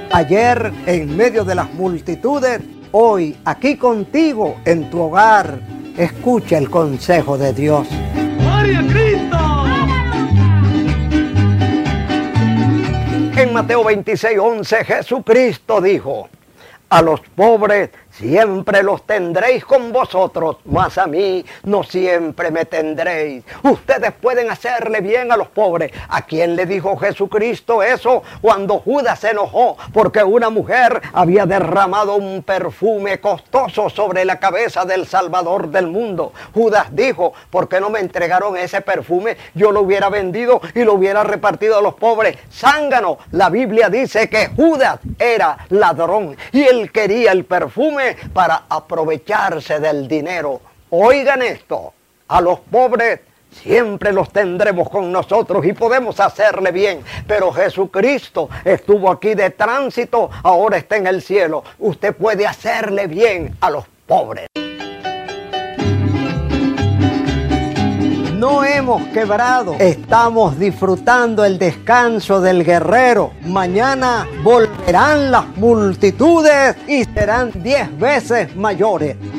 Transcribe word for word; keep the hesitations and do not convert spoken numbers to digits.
Ayer en medio de las multitudes, hoy aquí contigo en tu hogar. Escucha el consejo de Dios. ¡Gloria a Cristo! En Mateo veintiséis, once, Jesucristo dijo: a los pobres siempre los tendréis con vosotros, mas a mí no siempre me tendréis. Ustedes pueden hacerle bien a los pobres. ¿A quién le dijo Jesucristo eso? Cuando Judas se enojó porque una mujer había derramado un perfume costoso sobre la cabeza del Salvador del mundo. Judas dijo: ¿por qué no me entregaron ese perfume? Yo lo hubiera vendido y lo hubiera repartido a los pobres. Zángano. La Biblia dice que Judas era ladrón y él quería el perfume para aprovecharse del dinero. Oigan esto: a los pobres siempre los tendremos con nosotros y podemos hacerle bien, pero Jesucristo estuvo aquí de tránsito, ahora está en el cielo. Usted puede hacerle bien a los pobres. No hemos quebrado, estamos disfrutando el descanso del guerrero. Mañana volverán las multitudes y serán diez veces mayores.